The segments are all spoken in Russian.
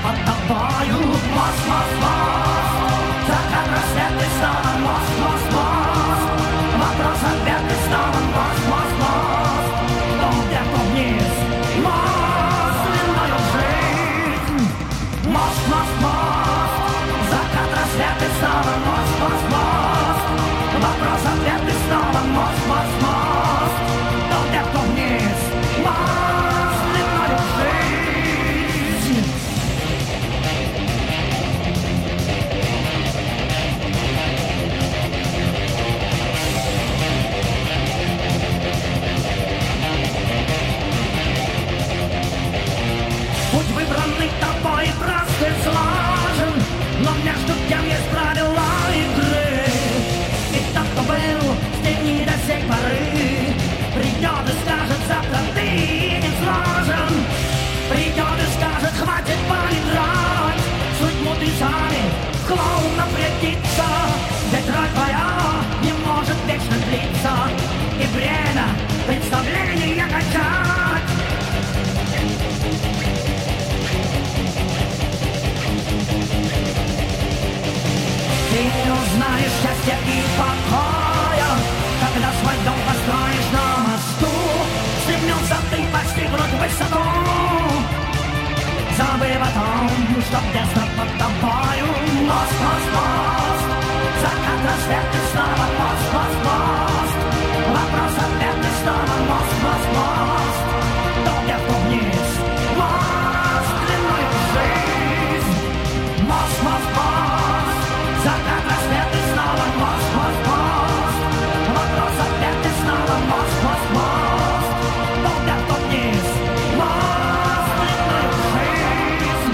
под тобою. Мост, мост, мост, закат рассветный снова. Мост, мост, мост, вопрос ответный снова. Мост, мост, мост, то вверх, то вниз. Мост длиною в жизнь. Мост, мост, мост, закат рассветный снова. Мост, мост, мост, вопрос ответный снова. Мост, мост, мост, то вверх, то вниз. Мост длиною в жизнь. Путь выбранный тобой прост и сложен, но между тем есть правила игры. И тот, кто был в тени до сей поры, придет и скажет: завтра ты не сложен. Придет и скажет: хватит поиграть, судьбу ты сами в клоуна придется. Ведь роль твоя не может вечно длиться, и время представления качать. Ты не узнаешь счастья и покоя, когда свой дом построишь на мосту. Стремился ты постигнуть высоту, забыв о том, что тесно под тобою. Мост, мост, мост, закат рассветный снова. Мост, мост, мост, вопрос ответный снова. Мост, мост, мост, то вверх, то вниз. Мост длиною в жизнь. Мост, мост, мост, закат рассветный снова. Мост, мост, мост, вопрос ответный снова. Мост, мост, мост, то вверх, то вниз. Мост длиною в жизнь.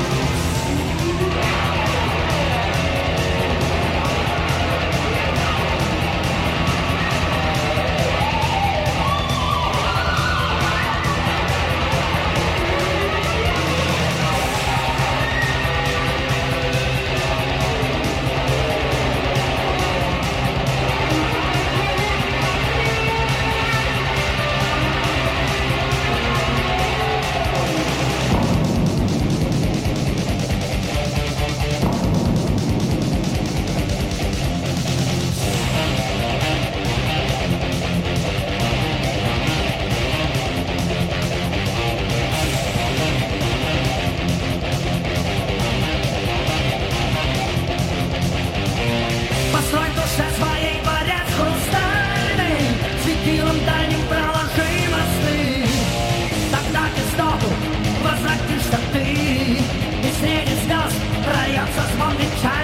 Построй в душе своей дворец хрустальный, светилом дальним проложи мосты. Тогда к истоку возвратишься ты, и среди звезд прольется звон веча.